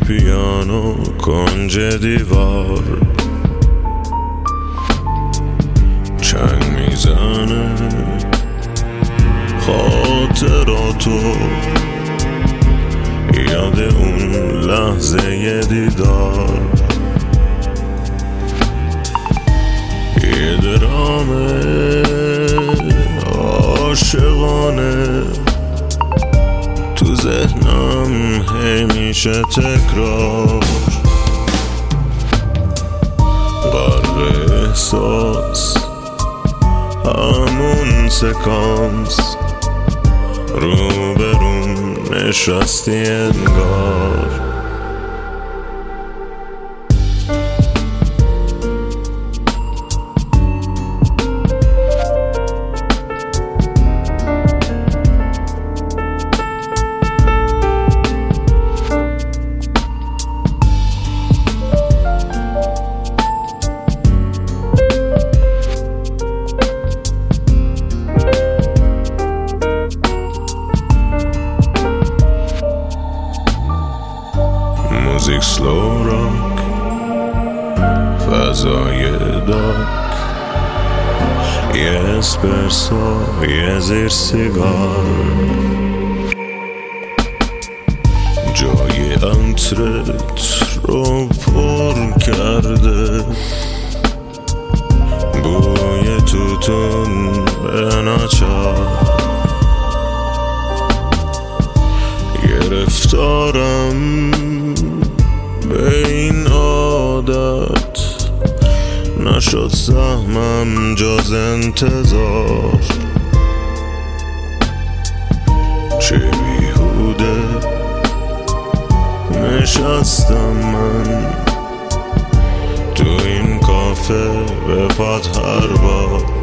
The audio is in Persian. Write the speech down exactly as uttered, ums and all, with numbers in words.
پیانو کنج دیوار چنگ میزنه خاطراتو، یاد اون لحظه دیدار. یه درامه عاشقانه تو ذهنم هی میشه تکرار، غرق احساس همون سکانس، رو بروم نشستی انگار. موزیک سلو راک، فضای داک، یه اسپرسو یه زیر سیگار، جای انترت رو پر کرده بوی توتون به ناچار. گرفتارم به این عادت، نشد سهمم جز انتظار. چه بیهوده نشستم من تو این کافه به پات هر بار.